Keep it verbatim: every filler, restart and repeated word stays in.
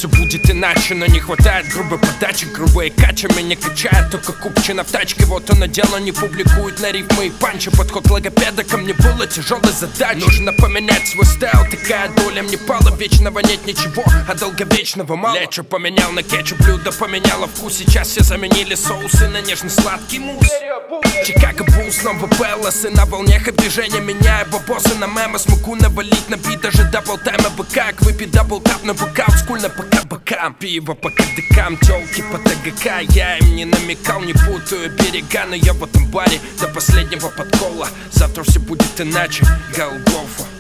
все будет иначе, но не хватает грубой подачи. Грубые кача меня качает, только купчина в тачке. Вот он дело не публикует на рифмы и панчи. Подход логопеда ко мне было тяжелой задачей. Нужно поменять свой стайл, такая доля мне пала. Вечного нет ничего, а долговечного мало. Лечо поменял на кетчуп, блюдо поменяло вкус. Сейчас все заменили соусы на нежно-сладкий мусс. Чикаго Буллс, снова Пелосы. На волнях от движения меняю бабосы на мемы. Смогу навалить на бит даже дабл тайма. Бы как выпить дабл тап на бокал. Скульно по кабакам, пиво по кадыкам, тёлки по ТГК. Я им не намекал, не путаю берега. Но я в этом баре до последнего подкола. Завтра все будет иначе, Голгофа.